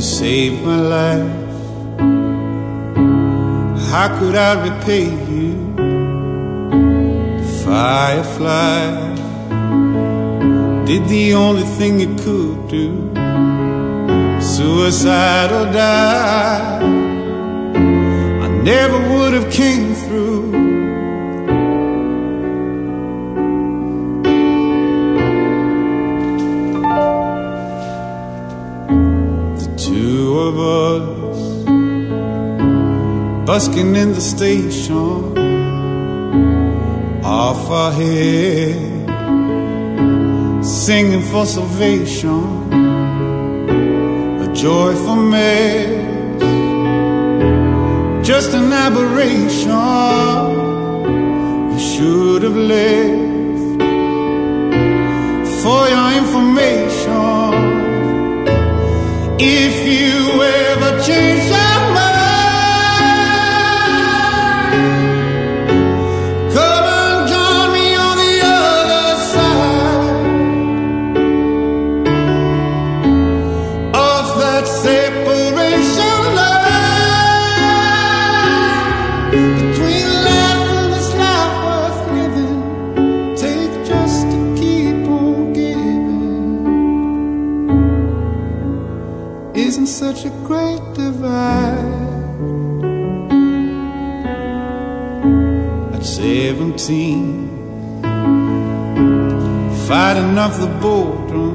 You saved my life. How could I repay you? Firefly did the only thing it could do. Suicide or die, I never would have came through. The two of us busking in the station, off our head, singing for salvation, a joyful mess, just an aberration. You should have left for your information. If you ever change your mind, come and join me on the other side of that separation line between life and this life worth living. Take just to keep on giving. Isn't such a great divide? At 17, fighting off the boredom,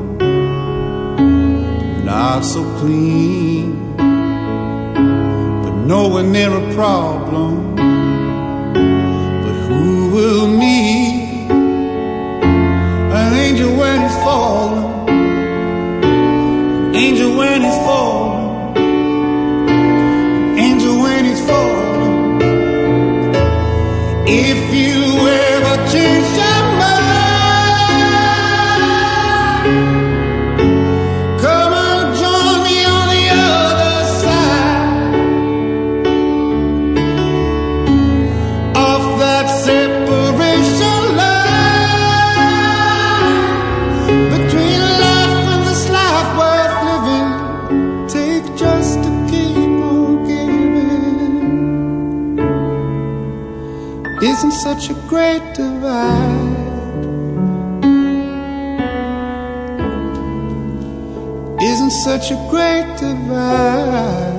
not so clean, but nowhere near a problem. But who will need an angel when he's falling? An angel when he's falling, an angel when he's falling. If you ever change your mind, come and join me on the other side of that separation line between life and this life worth living. Take just to keep on giving. Isn't such a great divide? Isn't such a great divide?